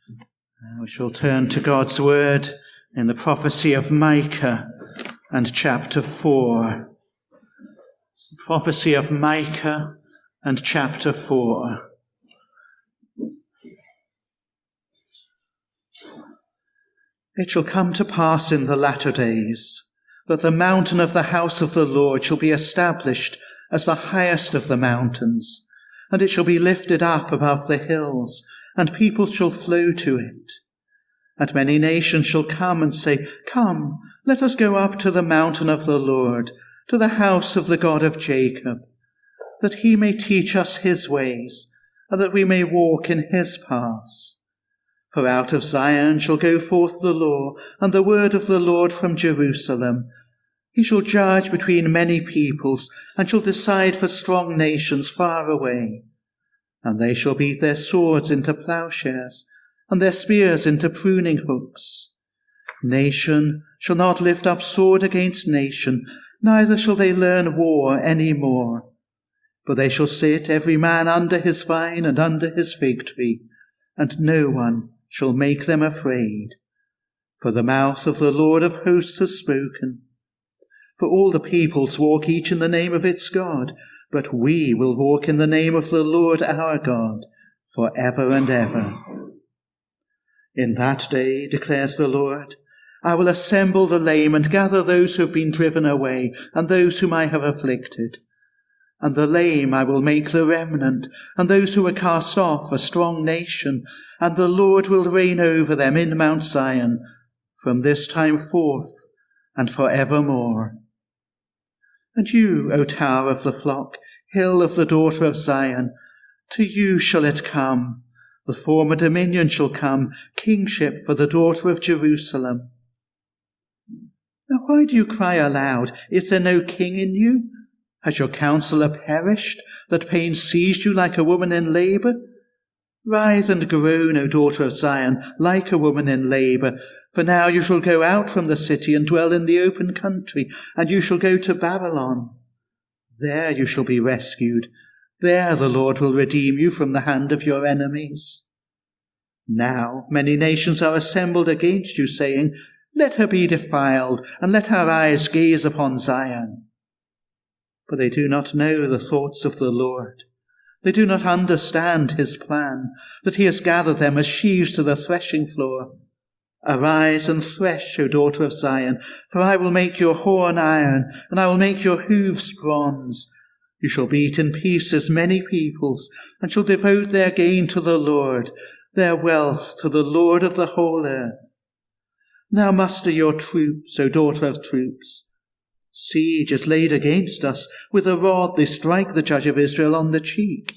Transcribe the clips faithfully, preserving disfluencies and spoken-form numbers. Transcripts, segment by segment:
We shall turn to God's word in the prophecy of Micah and chapter four. Prophecy of Micah and chapter four. It shall come to pass in the latter days that the mountain of the house of the Lord shall be established as the highest of the mountains, and it shall be lifted up above the hills, and people shall flow to it. And many nations shall come and say, Come, let us go up to the mountain of the Lord, to the house of the God of Jacob, that he may teach us his ways, and that we may walk in his paths. For out of Zion shall go forth the law, and the word of the Lord from Jerusalem. He shall judge between many peoples, and shall decide for strong nations far away. And they shall beat their swords into plowshares, and their spears into pruning hooks. Nation shall not lift up sword against nation, neither shall they learn war any more. For they shall sit every man under his vine and under his fig tree, and no one shall make them afraid. For the mouth of the Lord of hosts has spoken. For all the peoples walk each in the name of its God, but we will walk in the name of the Lord our God, for ever and ever. In that day, declares the Lord, I will assemble the lame and gather those who have been driven away, and those whom I have afflicted. And the lame I will make the remnant, and those who are cast off a strong nation, and the Lord will reign over them in Mount Zion, from this time forth and for evermore. And you, O tower of the flock, hill of the daughter of Zion, to you shall it come. The former dominion shall come, kingship for the daughter of Jerusalem. Now why do you cry aloud? Is there no king in you? Has your counselor perished, that pain seized you like a woman in labour? Writhe and groan, O daughter of Zion, like a woman in labour. For now you shall go out from the city and dwell in the open country, and you shall go to Babylon. There you shall be rescued. There the Lord will redeem you from the hand of your enemies. Now many nations are assembled against you, saying, Let her be defiled, and let our eyes gaze upon Zion. But they do not know the thoughts of the Lord. They do not understand his plan, that he has gathered them as sheaves to the threshing floor. Arise and thresh, O daughter of Zion, for I will make your horn iron, and I will make your hooves bronze. You shall beat in pieces many peoples, and shall devote their gain to the Lord, their wealth to the Lord of the whole earth. Now muster your troops, O daughter of troops. Siege is laid against us. With a rod they strike the judge of Israel on the cheek.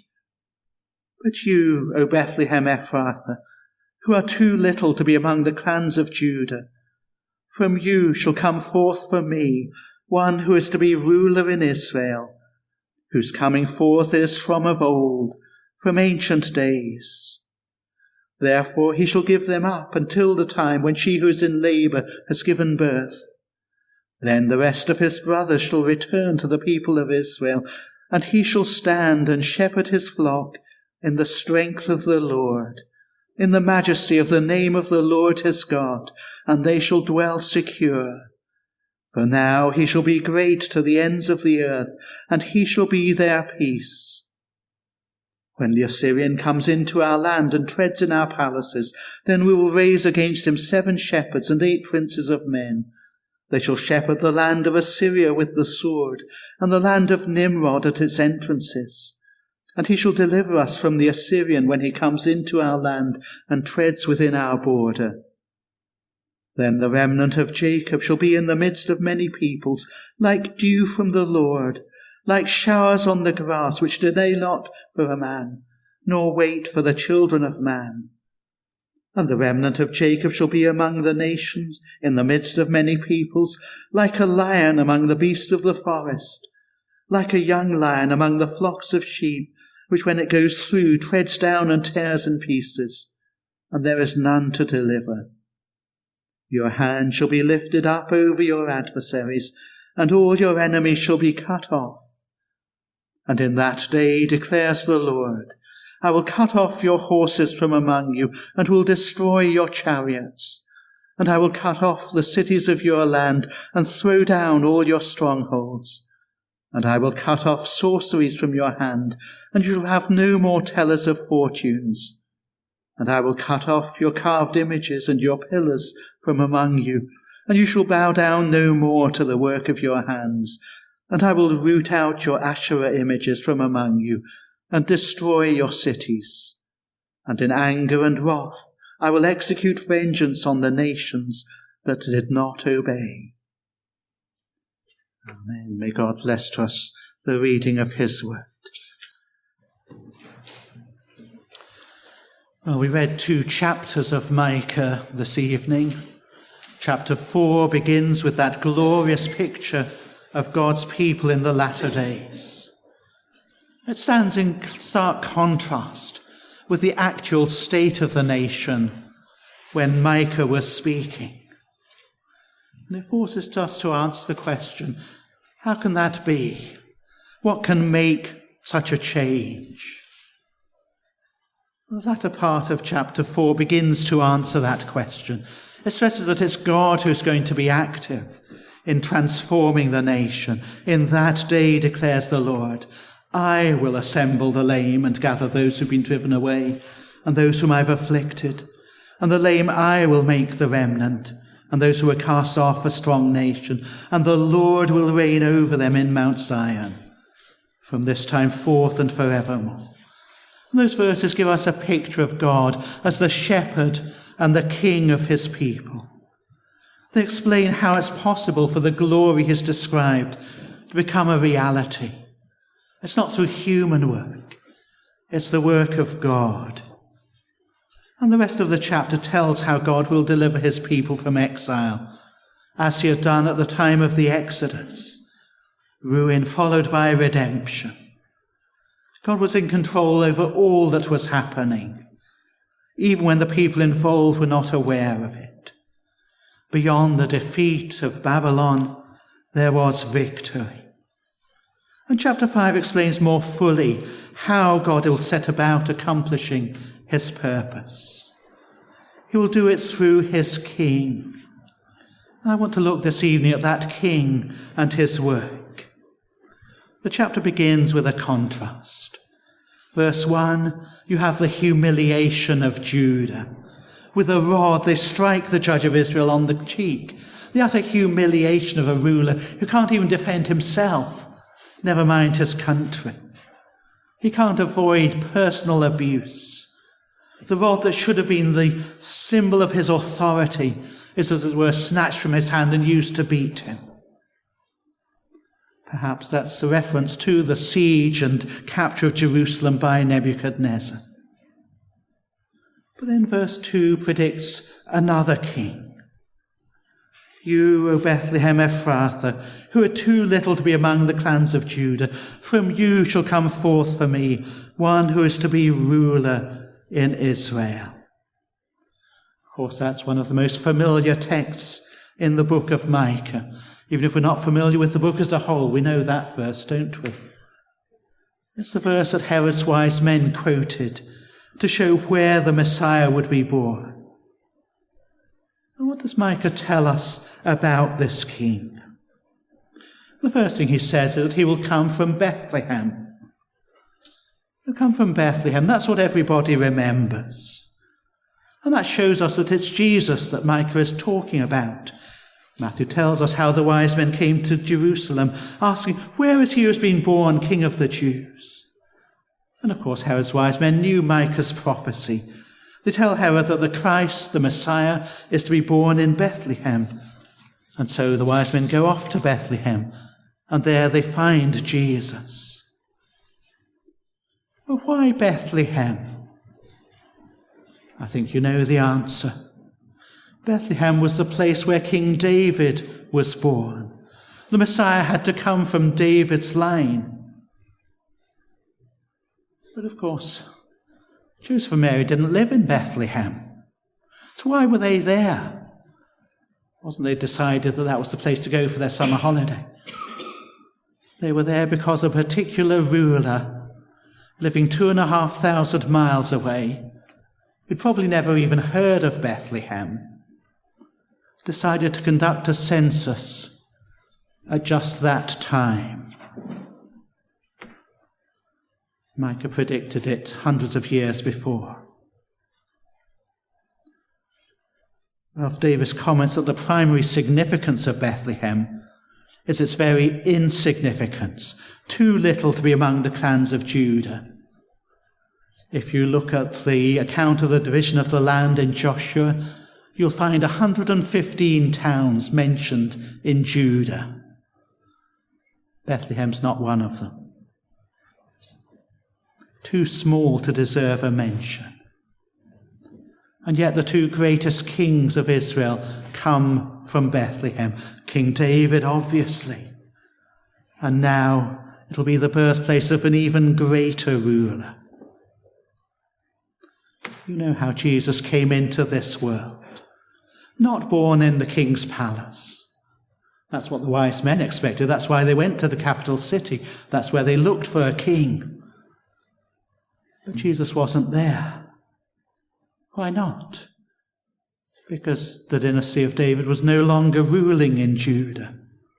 But you, O Bethlehem Ephrathah, who are too little to be among the clans of Judah, from you shall come forth for me one who is to be ruler in Israel, whose coming forth is from of old, from ancient days. Therefore he shall give them up until the time when she who is in labour has given birth. Then the rest of his brothers shall return to the people of Israel, and he shall stand and shepherd his flock in the strength of the Lord, in the majesty of the name of the Lord his God, and they shall dwell secure. For now he shall be great to the ends of the earth, and he shall be their peace. When the Assyrian comes into our land and treads in our palaces, then we will raise against him seven shepherds and eight princes of men. They shall shepherd the land of Assyria with the sword, and the land of Nimrod at its entrances. And he shall deliver us from the Assyrian when he comes into our land and treads within our border. Then the remnant of Jacob shall be in the midst of many peoples, like dew from the Lord, like showers on the grass, which delay not for a man, nor wait for the children of man. And the remnant of Jacob shall be among the nations, in the midst of many peoples, like a lion among the beasts of the forest, like a young lion among the flocks of sheep, which when it goes through treads down and tears in pieces, and there is none to deliver. Your hand shall be lifted up over your adversaries, and all your enemies shall be cut off. And in that day, declares the Lord, I will cut off your horses from among you, and will destroy your chariots. And I will cut off the cities of your land, and throw down all your strongholds. And I will cut off sorceries from your hand, and you shall have no more tellers of fortunes. And I will cut off your carved images and your pillars from among you, and you shall bow down no more to the work of your hands. And I will root out your Asherah images from among you, and destroy your cities. And in anger and wrath I will execute vengeance on the nations that did not obey. Amen. May God bless to us the reading of his word. Well, we read two chapters of Micah this evening. Chapter four begins with that glorious picture of God's people in the latter days. It stands in stark contrast with the actual state of the nation when Micah was speaking. And it forces us to answer the question, how can that be? What can make such a change? The latter part of chapter four begins to answer that question. It stresses that it's God who's going to be active in transforming the nation. In that day, declares the Lord, I will assemble the lame and gather those who've been driven away, and those whom I've afflicted. And the lame I will make the remnant, and those who are cast off a strong nation. And the Lord will reign over them in Mount Zion, from this time forth and forevermore. And those verses give us a picture of God as the shepherd and the king of his people. They explain how it's possible for the glory he's described to become a reality. It's not through human work. It's the work of God. And the rest of the chapter tells how God will deliver his people from exile, as he had done at the time of the Exodus. Ruin followed by redemption. God was in control over all that was happening, even when the people involved were not aware of it. Beyond the defeat of Babylon, there was victory. And chapter five explains more fully how God will set about accomplishing his purpose. He will do it through his king. And I want to look this evening at that king and his work. The chapter begins with a contrast. Verse one, you have the humiliation of Judah. With a rod they strike the judge of Israel on the cheek. The utter humiliation of a ruler who can't even defend himself, never mind his country. He can't avoid personal abuse. The rod that should have been the symbol of his authority is, as it were, snatched from his hand and used to beat him. Perhaps that's the reference to the siege and capture of Jerusalem by Nebuchadnezzar. But then verse two predicts another king. You, O Bethlehem Ephrathah, who are too little to be among the clans of Judah, from you shall come forth for me one who is to be ruler in Israel. Of course, that's one of the most familiar texts in the book of Micah. Even if we're not familiar with the book as a whole, we know that verse, don't we? It's the verse that Herod's wise men quoted to show where the Messiah would be born. And what does Micah tell us about this king? The first thing he says is that he will come from Bethlehem. He'll come from Bethlehem. That's what everybody remembers. And that shows us that it's Jesus that Micah is talking about. Matthew tells us how the wise men came to Jerusalem, asking, where is he who has been born King of the Jews? And of course, Herod's wise men knew Micah's prophecy. They tell Herod that the Christ, the Messiah, is to be born in Bethlehem. And so the wise men go off to Bethlehem, and there they find Jesus. But why Bethlehem? I think you know the answer. Bethlehem was the place where King David was born. The Messiah had to come from David's line. But of course, Joseph and Mary didn't live in Bethlehem. So why were they there? Wasn't they decided that that was the place to go for their summer holiday? They were there because a particular ruler living two and a half thousand miles away, who'd probably never even heard of Bethlehem, decided to conduct a census at just that time. Micah predicted it hundreds of years before. Ralph Davis comments that the primary significance of Bethlehem is its very insignificance, too little to be among the clans of Judah. If you look at the account of the division of the land in Joshua, you'll find one hundred fifteen towns mentioned in Judah. Bethlehem's not one of them. Too small to deserve a mention. And yet the two greatest kings of Israel come from Bethlehem. King David, obviously. And now it'll be the birthplace of an even greater ruler. You know how Jesus came into this world. Not born in the king's palace. That's what the wise men expected. That's why they went to the capital city. That's where they looked for a king. But Jesus wasn't there. Why not? Because the dynasty of David was no longer ruling in Judah.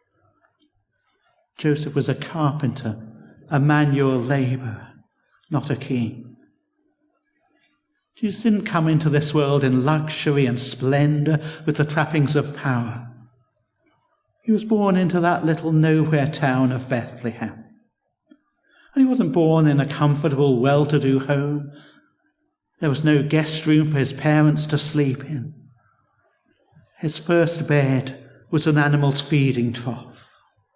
Joseph was a carpenter, a manual laborer, not a king. Jesus didn't come into this world in luxury and splendor with the trappings of power. He was born into that little nowhere town of Bethlehem. And he wasn't born in a comfortable, well-to-do home. There was no guest room for his parents to sleep in. His first bed was an animal's feeding trough.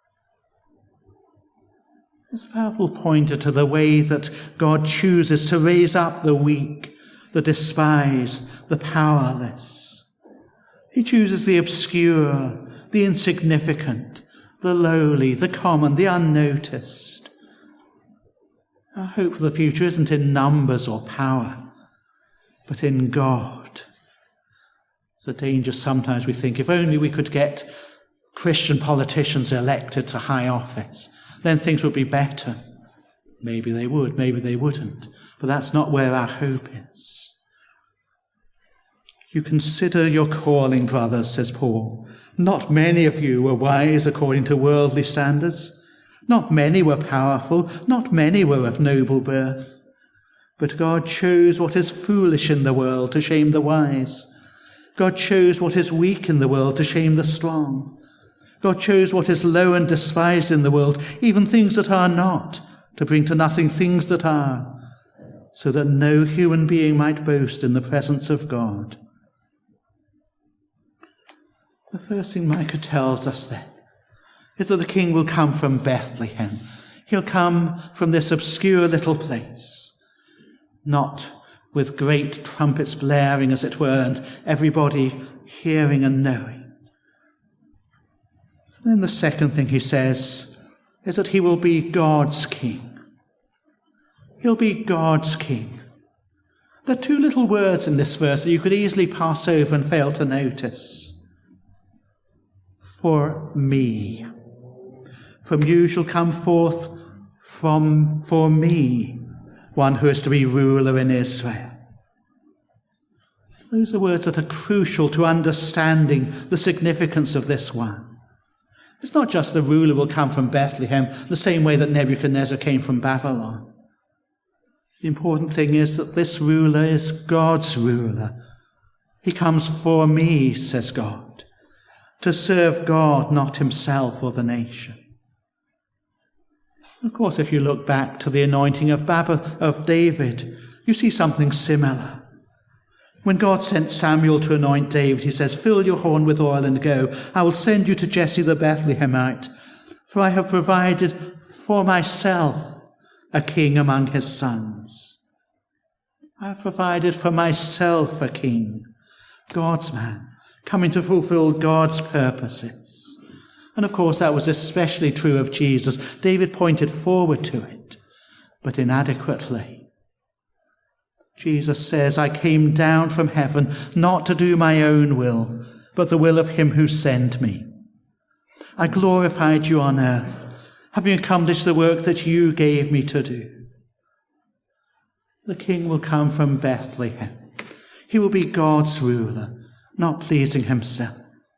It's a powerful pointer to the way that God chooses to raise up the weak, the despised, the powerless. He chooses the obscure, the insignificant, the lowly, the common, the unnoticed. Our hope for the future isn't in numbers or power, but in God. It's a danger sometimes we think, if only we could get Christian politicians elected to high office, then things would be better. Maybe they would, maybe they wouldn't. But that's not where our hope is. You consider your calling, brothers, says Paul. Not many of you were wise according to worldly standards. Not many were powerful. Not many were of noble birth. But God chose what is foolish in the world to shame the wise. God chose what is weak in the world to shame the strong. God chose what is low and despised in the world, even things that are not, to bring to nothing things that are, so that no human being might boast in the presence of God. The first thing Micah tells us then is that the king will come from Bethlehem. He'll come from this obscure little place. Not with great trumpets blaring, as it were, and everybody hearing and knowing. And then the second thing he says is that he will be God's king. He'll be God's king. There are two little words in this verse that you could easily pass over and fail to notice. For me. From you shall come forth from for me one who is to be ruler in Israel. Those are words that are crucial to understanding the significance of this one. It's not just the ruler will come from Bethlehem, the same way that Nebuchadnezzar came from Babylon. The important thing is that this ruler is God's ruler. He comes for me, says God, to serve God, not himself or the nation. Of course, if you look back to the anointing of, Bab- of David, you see something similar. When God sent Samuel to anoint David, he says, fill your horn with oil and go. I will send you to Jesse the Bethlehemite, for I have provided for myself a king among his sons. I have provided for myself a king, God's man, coming to fulfill God's purposes. And of course, that was especially true of Jesus. David pointed forward to it, but inadequately. Jesus says, I came down from heaven not to do my own will, but the will of him who sent me. I glorified you on earth, having accomplished the work that you gave me to do. The king will come from Bethlehem. He will be God's ruler, not pleasing himself.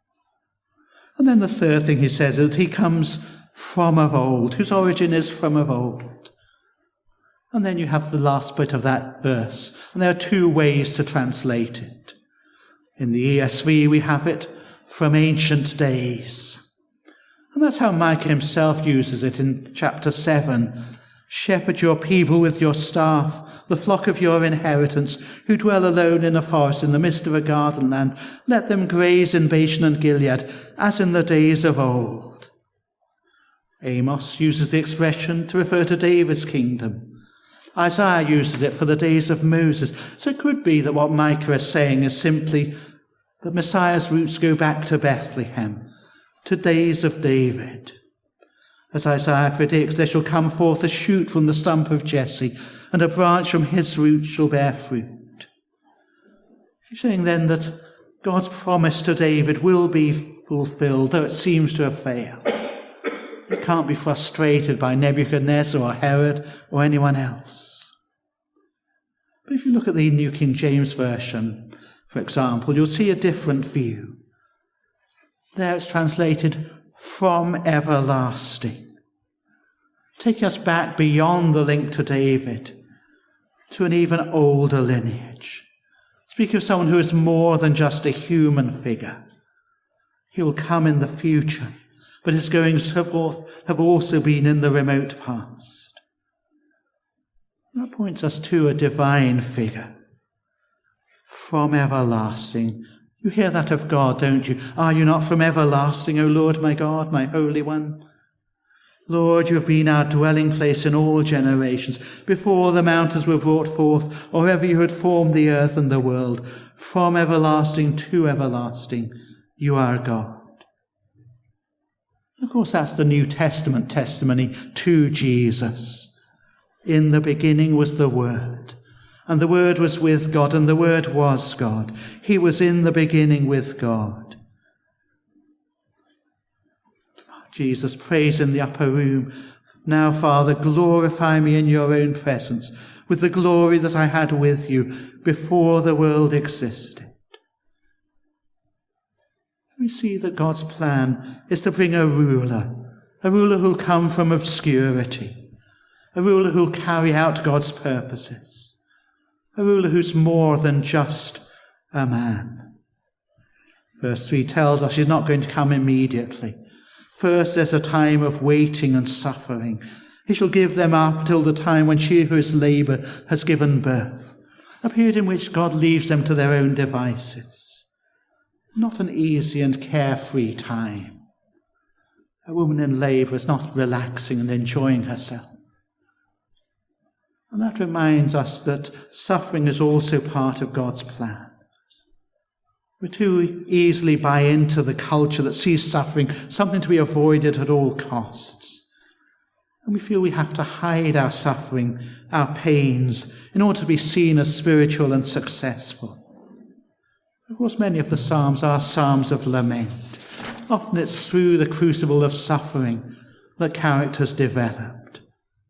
And then the third thing he says is that he comes from of old, whose origin is from of old. And then you have the last bit of that verse, and there are two ways to translate it. In the E S V we have it, from ancient days. And that's how Micah himself uses it in chapter seven. Shepherd your people with your staff, the flock of your inheritance, who dwell alone in a forest in the midst of a garden land. Let them graze in Bashan and Gilead, as in the days of old. Amos uses the expression to refer to David's kingdom. Isaiah uses it for the days of Moses. So it could be that what Micah is saying is simply that Messiah's roots go back to Bethlehem, to days of David. As Isaiah predicts, there shall come forth a shoot from the stump of Jesse, and a branch from his roots shall bear fruit. He's saying then that God's promise to David will be fulfilled, though it seems to have failed. It can't be frustrated by Nebuchadnezzar or Herod or anyone else. But if you look at the New King James Version, for example, you'll see a different view. There it's translated, from everlasting, taking us back beyond the link to David to an even older lineage. Speak of someone who is more than just a human figure. He will come in the future, but his goings have also been in the remote past. That points us to a divine figure, from everlasting. You hear that of God, don't you? Are you not from everlasting, O Lord my God, my Holy One? Lord, you have been our dwelling place in all generations, before the mountains were brought forth, or ever you had formed the earth and the world. From everlasting to everlasting, you are God. Of course, that's the New Testament testimony to Jesus. In the beginning was the Word, and the Word was with God, and the Word was God. He was in the beginning with God. Jesus prays in the upper room, now, Father, glorify me in your own presence, with the glory that I had with you before the world existed. We see that God's plan is to bring a ruler, a ruler who'll come from obscurity, a ruler who'll carry out God's purposes, a ruler who's more than just a man. Verse three tells us he's not going to come immediately. First, there's a time of waiting and suffering. He shall give them up till the time when she who is labour has given birth, a period in which God leaves them to their own devices. Not an easy and carefree time. A woman in labour is not relaxing and enjoying herself. And that reminds us that suffering is also part of God's plan. We too easily buy into the culture that sees suffering something to be avoided at all costs. And we feel we have to hide our suffering, our pains, in order to be seen as spiritual and successful. Of course, many of the Psalms are Psalms of lament. Often it's through the crucible of suffering that characters developed.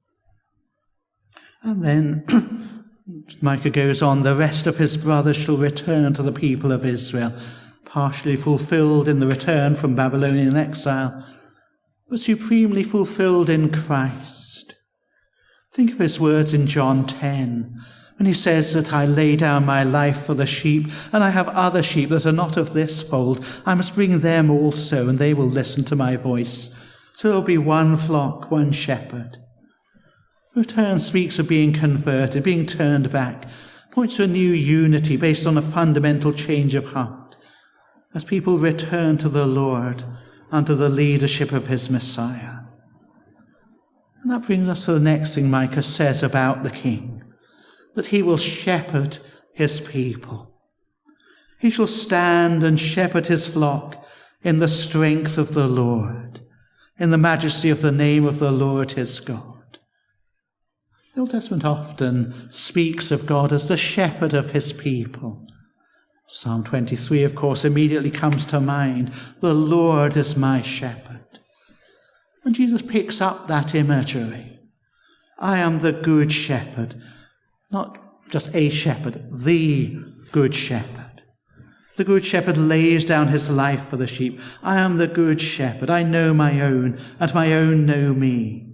And then Micah goes on, the rest of his brothers shall return to the people of Israel, partially fulfilled in the return from Babylonian exile, but supremely fulfilled in Christ. Think of his words in John ten, when he says that I lay down my life for the sheep, and I have other sheep that are not of this fold. I must bring them also, and they will listen to my voice. So there will be one flock, one shepherd. Return speaks of being converted, being turned back, points to a new unity based on a fundamental change of heart, as people return to the Lord under the leadership of his Messiah. And that brings us to the next thing Micah says about the king, that he will shepherd his people. He shall stand and shepherd his flock in the strength of the Lord, in the majesty of the name of the Lord his God. The Old Testament often speaks of God as the shepherd of his people. Psalm twenty-three, of course, immediately comes to mind. The Lord is my shepherd. And Jesus picks up that imagery. I am the good shepherd, not just a shepherd, the good shepherd. The good shepherd lays down his life for the sheep. I am the good shepherd. I know my own, and my own know me.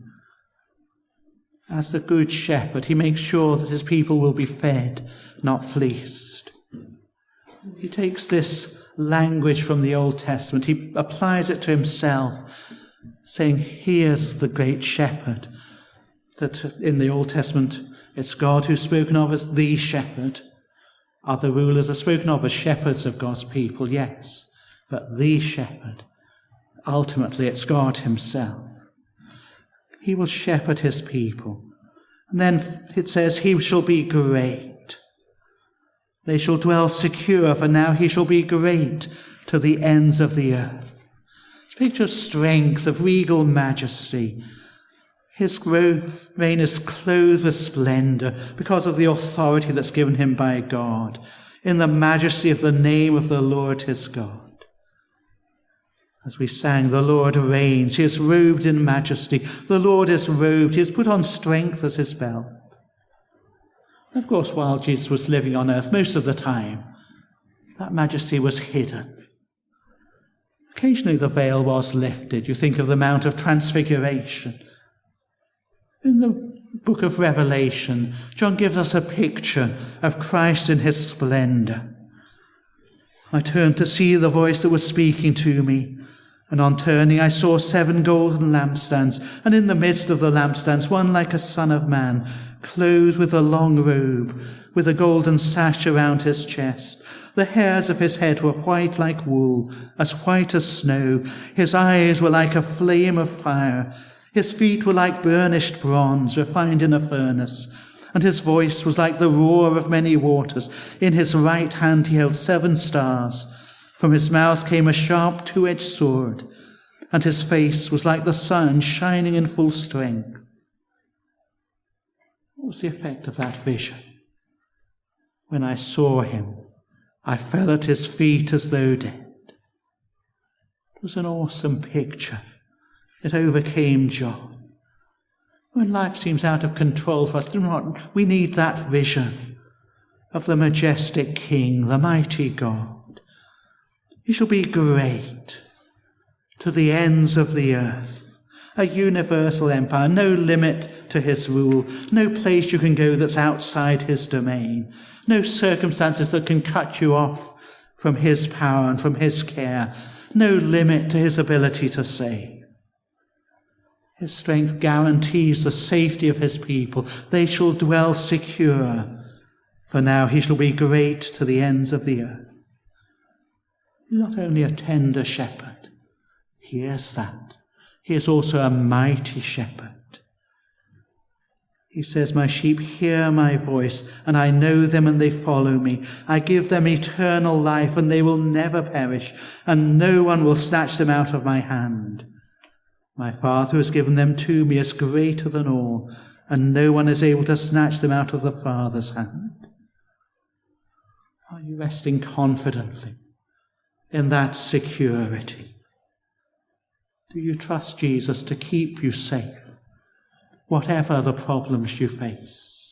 As the good shepherd, he makes sure that his people will be fed, not fleeced. He takes this language from the Old Testament, he applies it to himself, saying, here's the great shepherd. That in the Old Testament, it's God who's spoken of as the shepherd. Other rulers are spoken of as shepherds of God's people, yes. But the shepherd, ultimately it's God himself. He will shepherd his people. And then it says, he shall be great. They shall dwell secure, for now he shall be great to the ends of the earth. It's a picture of strength, of regal majesty. His reign is clothed with splendor because of the authority that's given him by God, in the majesty of the name of the Lord his God. As we sang, the Lord reigns. He is robed in majesty. The Lord is robed. He has put on strength as his belt. Of course, while Jesus was living on earth, most of the time, that majesty was hidden. Occasionally the veil was lifted. You think of the Mount of Transfiguration. In the book of Revelation, John gives us a picture of Christ in his splendor. I turned to see the voice that was speaking to me, and on turning I saw seven golden lampstands, and in the midst of the lampstands one like a son of man, clothed with a long robe, with a golden sash around his chest. The hairs of his head were white like wool, as white as snow. His eyes were like a flame of fire. His feet were like burnished bronze, refined in a furnace. And his voice was like the roar of many waters. In his right hand he held seven stars. From his mouth came a sharp two-edged sword, and his face was like the sun shining in full strength. What was the effect of that vision? When I saw him, I fell at his feet as though dead. It was an awesome picture. It overcame John. When life seems out of control for us, do not, we need that vision of the majestic King, the mighty God. He shall be great to the ends of the earth, a universal empire, no limit to his rule, no place you can go that's outside his domain, no circumstances that can cut you off from his power and from his care, no limit to his ability to save. His strength guarantees the safety of his people. They shall dwell secure, for now he shall be great to the ends of the earth. He's not only a tender shepherd, he is that. He is also a mighty shepherd. He says, my sheep hear my voice, and I know them and they follow me. I give them eternal life, and they will never perish, and no one will snatch them out of my hand. My Father who has given them to me is greater than all, and no one is able to snatch them out of the Father's hand. Are you resting confidently in that security? Do you trust Jesus to keep you safe, whatever the problems you face?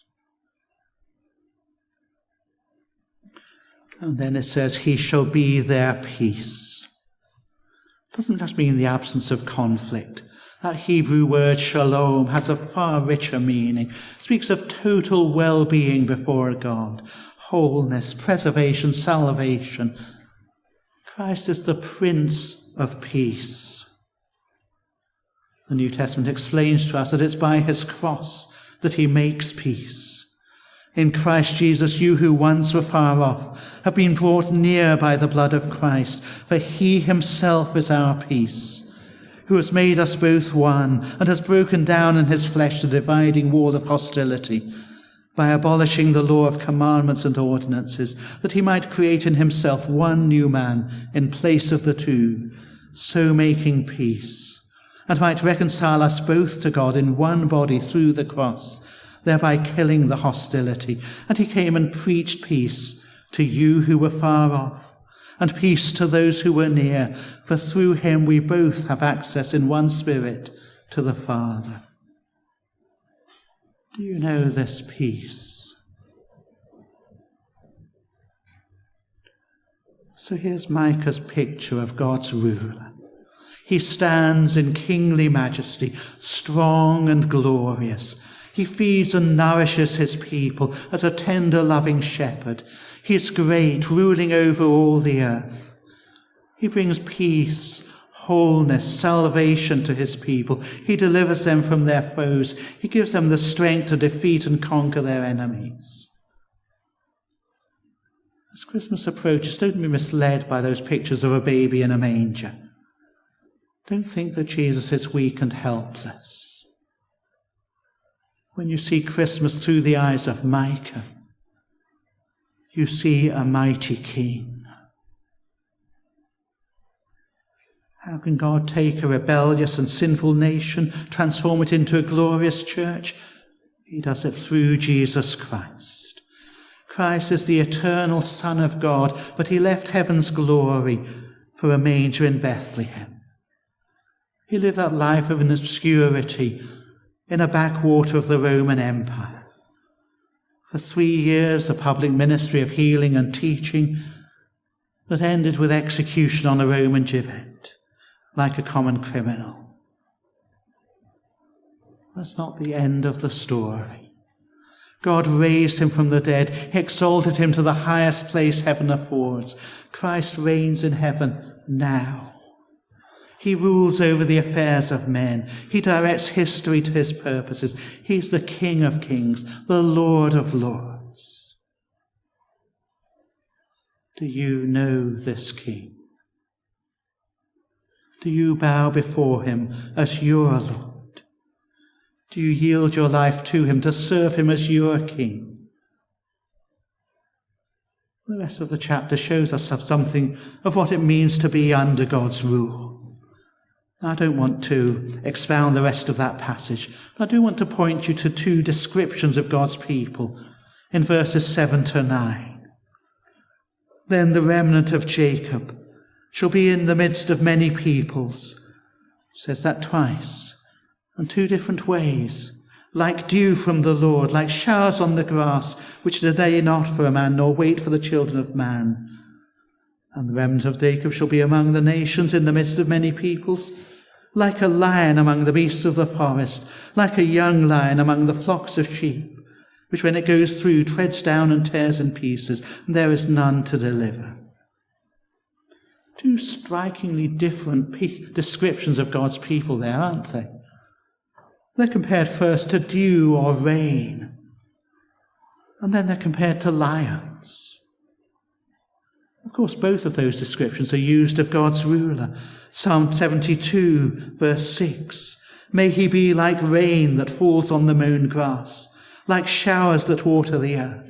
And then it says, he shall be their peace. It doesn't just mean the absence of conflict. That Hebrew word shalom has a far richer meaning. It speaks of total well-being before God, wholeness, preservation, salvation. Christ is the Prince of Peace. The New Testament explains to us that it's by his cross that he makes peace. In Christ Jesus, you who once were far off have been brought near by the blood of Christ, for he himself is our peace, who has made us both one and has broken down in his flesh the dividing wall of hostility, by abolishing the law of commandments and ordinances, that he might create in himself one new man in place of the two, so making peace, and might reconcile us both to God in one body through the cross, thereby killing the hostility. And he came and preached peace to you who were far off, and peace to those who were near, for through him we both have access in one Spirit to the Father. Do you know this peace? So here's Micah's picture of God's ruler. He stands in kingly majesty, strong and glorious. He feeds and nourishes his people as a tender, loving shepherd. He is great, ruling over all the earth. He brings peace, wholeness, salvation to his people. He delivers them from their foes. He gives them the strength to defeat and conquer their enemies. As Christmas approaches, don't be misled by those pictures of a baby in a manger. Don't think that Jesus is weak and helpless. When you see Christmas through the eyes of Micah, you see a mighty king. How can God take a rebellious and sinful nation, transform it into a glorious church? He does it through Jesus Christ. Christ is the eternal Son of God, but he left heaven's glory for a manger in Bethlehem. He lived that life of obscurity in a backwater of the Roman Empire. For three years, a public ministry of healing and teaching that ended with execution on a Roman gibbet, like a common criminal. That's not the end of the story. God raised him from the dead. He exalted him to the highest place heaven affords. Christ reigns in heaven now. He rules over the affairs of men. He directs history to his purposes. He's the King of kings, the Lord of lords. Do you know this King? Do you bow before him as your Lord? Do you yield your life to him to serve him as your King? The rest of the chapter shows us something of what it means to be under God's rule. I don't want to expound the rest of that passage, but I do want to point you to two descriptions of God's people in verses seven to nine. Then the remnant of Jacob shall be in the midst of many peoples. It says that twice, in two different ways. Like dew from the Lord, like showers on the grass, which delay not for a man, nor wait for the children of man. And the remnant of Jacob shall be among the nations in the midst of many peoples, like a lion among the beasts of the forest, like a young lion among the flocks of sheep, which when it goes through treads down and tears in pieces, and there is none to deliver. Two strikingly different pe- descriptions of God's people there, aren't they? They're compared first to dew or rain, and then they're compared to lions. Of course, both of those descriptions are used of God's ruler. Psalm seventy-two, verse six. May he be like rain that falls on the mown grass, like showers that water the earth.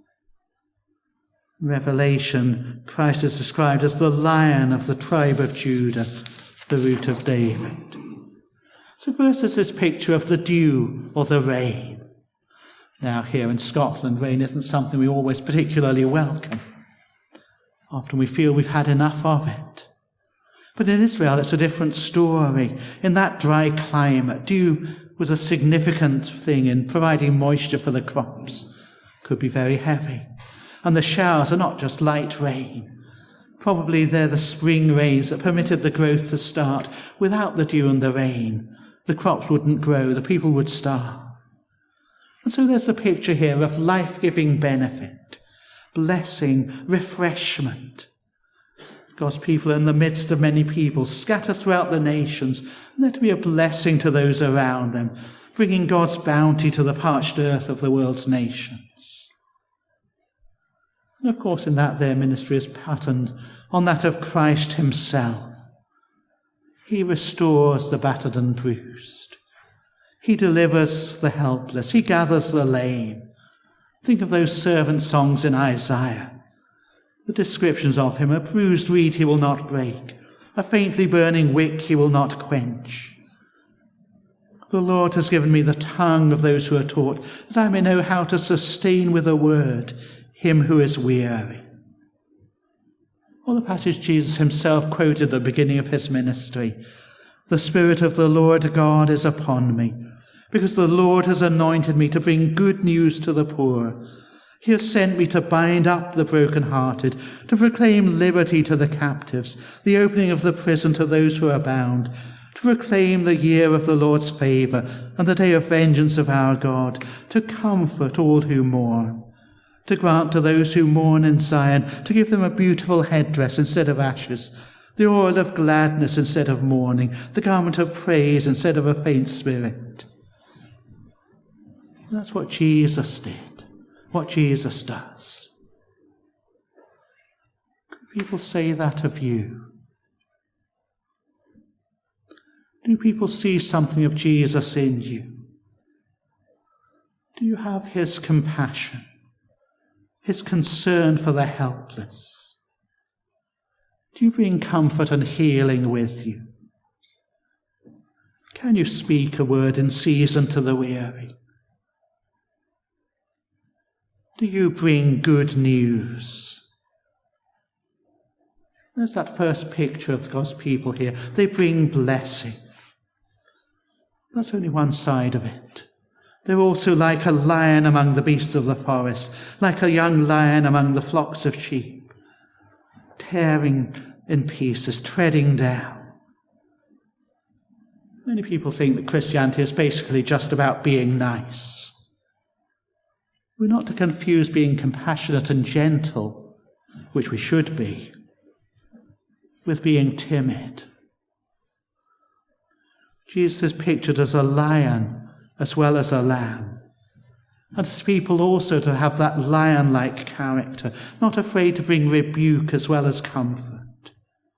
In Revelation, Christ is described as the Lion of the tribe of Judah, the root of David. So first is this picture of the dew or the rain. Now here in Scotland, rain isn't something we always particularly welcome. Often we feel we've had enough of it. But in Israel, it's a different story. In that dry climate, dew was a significant thing in providing moisture for the crops. Could be very heavy. And the showers are not just light rain. Probably they're the spring rains that permitted the growth to start. Without the dew and the rain, the crops wouldn't grow, the people would starve. And so there's a picture here of life-giving benefit, blessing, refreshment. God's people are in the midst of many people, scattered throughout the nations, and they're to be a blessing to those around them, bringing God's bounty to the parched earth of the world's nations. And of course, in that their ministry is patterned on that of Christ himself. He restores the battered and bruised. He delivers the helpless. He gathers the lame. Think of those servant songs in Isaiah. The descriptions of him: a bruised reed he will not break, a faintly burning wick he will not quench. The Lord has given me the tongue of those who are taught, that I may know how to sustain with a word him who is weary. Or the passage Jesus himself quoted at the beginning of his ministry: the Spirit of the Lord God is upon me, because the Lord has anointed me to bring good news to the poor. He has sent me to bind up the brokenhearted, to proclaim liberty to the captives, the opening of the prison to those who are bound, to proclaim the year of the Lord's favour and the day of vengeance of our God, to comfort all who mourn, to grant to those who mourn in Zion, to give them a beautiful headdress instead of ashes, the oil of gladness instead of mourning, the garment of praise instead of a faint spirit. That's what Jesus did, what Jesus does. Could people say that of you? Do people see something of Jesus in you? Do you have his compassion, his concern for the helpless? Do you bring comfort and healing with you? Can you speak a word in season to the weary? Do you bring good news? There's that first picture of God's people here. They bring blessing. That's only one side of it. They're also like a lion among the beasts of the forest, like a young lion among the flocks of sheep, tearing in pieces, treading down. Many people think that Christianity is basically just about being nice. We're not to confuse being compassionate and gentle, which we should be, with being timid. Jesus is pictured as a lion as well as a lamb. And as people also to have that lion-like character, not afraid to bring rebuke as well as comfort.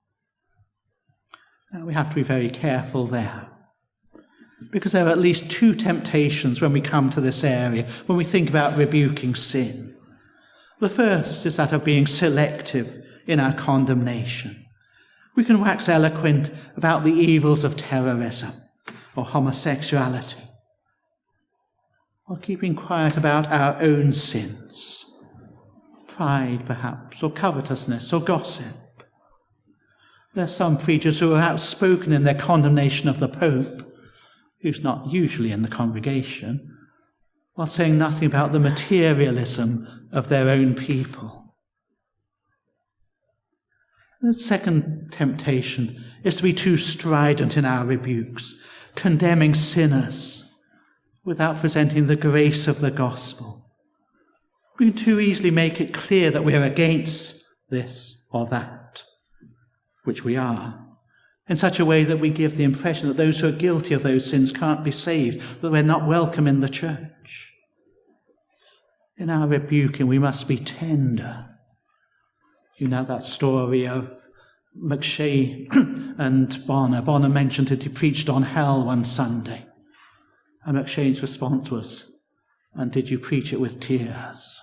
Now we have to be very careful there, because there are at least two temptations when we come to this area, when we think about rebuking sin. The first is that of being selective in our condemnation. We can wax eloquent about the evils of terrorism or homosexuality, or keeping quiet about our own sins, pride perhaps, or covetousness, or gossip. There are some preachers who are outspoken in their condemnation of the Pope, who's not usually in the congregation, while saying nothing about the materialism of their own people. The second temptation is to be too strident in our rebukes, condemning sinners without presenting the grace of the gospel. We can too easily make it clear that we're against this or that, which we are, in such a way that we give the impression that those who are guilty of those sins can't be saved, that we're not welcome in the church. In our rebuking, we must be tender. You know that story of McShane and Bonner. Bonner mentioned that he preached on hell one Sunday. And McShane's response was, "And did you preach it with tears?"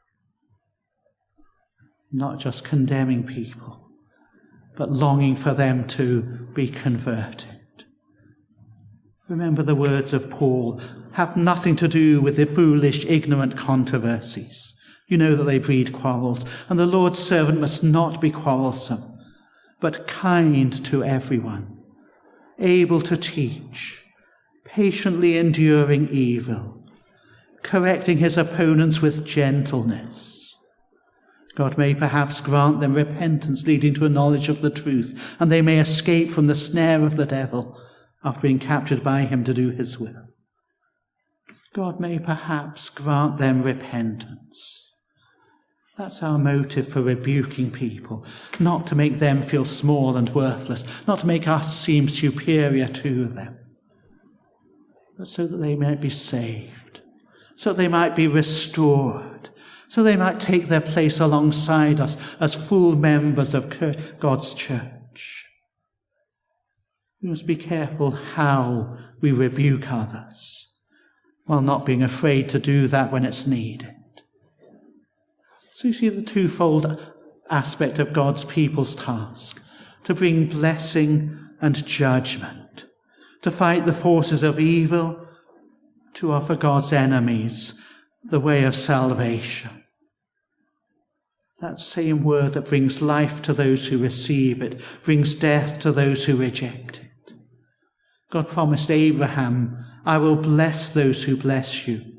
Not just condemning people, but longing for them to be converted. Remember the words of Paul, have nothing to do with the foolish, ignorant controversies. You know that they breed quarrels, and the Lord's servant must not be quarrelsome, but kind to everyone, able to teach, patiently enduring evil, correcting his opponents with gentleness. God may perhaps grant them repentance leading to a knowledge of the truth, and they may escape from the snare of the devil after being captured by him to do his will. God may perhaps grant them repentance. That's our motive for rebuking people, not to make them feel small and worthless, not to make us seem superior to them, but so that they might be saved, so that they might be restored, so they might take their place alongside us as full members of God's church. We must be careful how we rebuke others, while not being afraid to do that when it's needed. So you see the twofold aspect of God's people's task, to bring blessing and judgment, to fight the forces of evil, to offer God's enemies the way of salvation. That same word that brings life to those who receive it, brings death to those who reject it. God promised Abraham, I will bless those who bless you,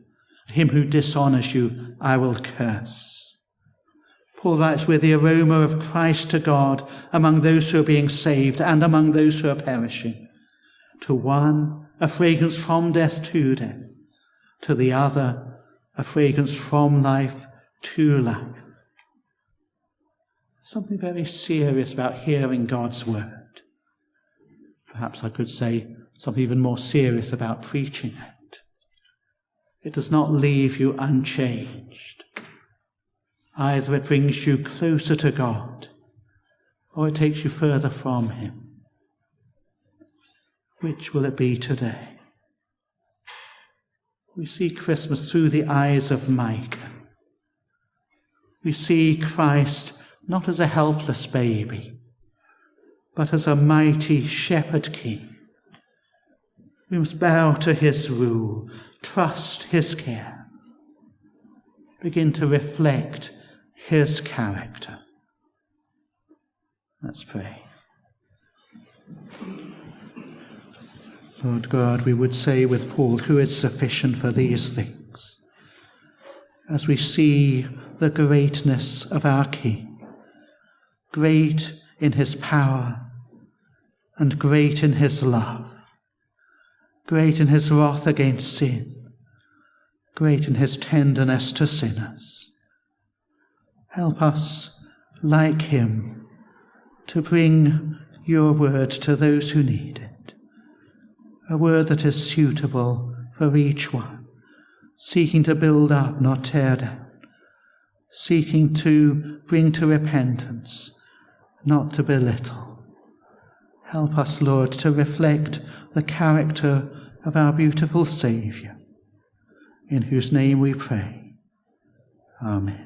Him who dishonours you, I will curse. Paul writes, we're the aroma of Christ to God among those who are being saved and among those who are perishing. To one, a fragrance from death to death. To the other, a fragrance from life to life. Something very serious about hearing God's word. Perhaps I could say something even more serious about preaching it. It does not leave you unchanged. Either it brings you closer to God, or it takes you further from him. Which will it be today? We see Christmas through the eyes of Micah. We see Christ not as a helpless baby, but as a mighty shepherd king. We must bow to his rule, trust his care, begin to reflect his character. Let's pray. Lord God, we would say with Paul, who is sufficient for these things, as we see the greatness of our King, great in his power and great in his love, great in his wrath against sin, great in his tenderness to sinners. Help us, like him, to bring your word to those who need it, a word that is suitable for each one, seeking to build up, not tear down, seeking to bring to repentance, not to belittle. Help us, Lord, to reflect the character of our beautiful Saviour, in whose name we pray. Amen.